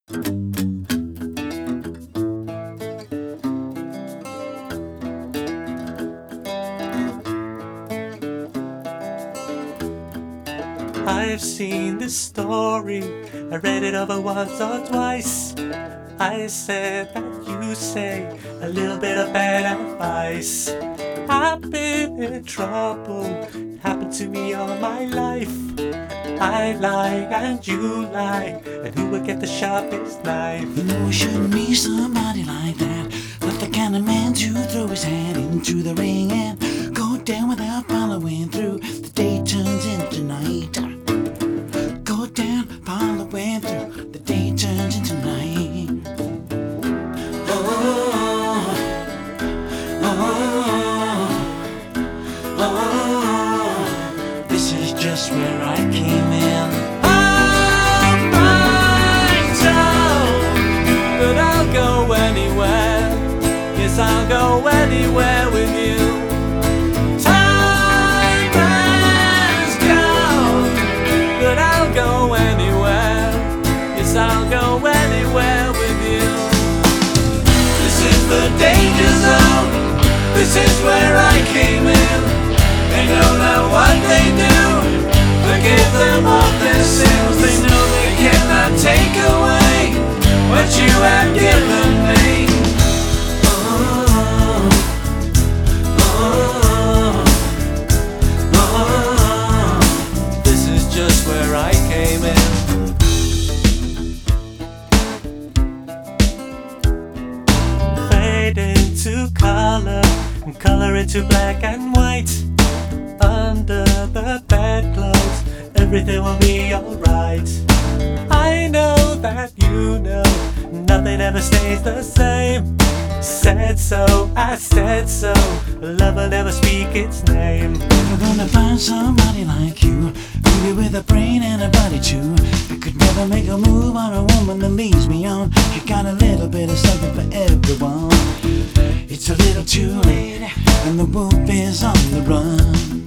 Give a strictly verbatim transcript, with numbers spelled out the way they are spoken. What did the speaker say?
I've seen this story, I read it over once or twice. I said that you say a little bit of bad advice. I've been in trouble, it happened to me all my life. I lie and you lie, and who will get the sharpest knife? You know you shouldn't be somebody like that, not the kind of man to throw his hand into the ring and go down without following through. The day turns into night. Go down, following through. The day turns into night. Oh, oh, oh, oh. This is just where I came in. I'm right, but I'll go anywhere. Yes, I'll go anywhere with you. Time has gone, but I'll go anywhere. Yes, I'll go anywhere with you. This is the danger zone. This is where I came in. They know that what they do, forgive them of their sins. They know they cannot take away what you have given me. Oh, oh, oh. This is just where I came in. Fade into color, and color into black and white. Under the bedclothes, everything will be alright. I know that you know nothing ever stays the same. Said so, I said so. Love will never speak its name. Never gonna find somebody like you, maybe with a brain and a body too. I could never make a move on a woman that leads me on. You got a little bit of something for everyone. It's a little too late, and the wolf is on the run.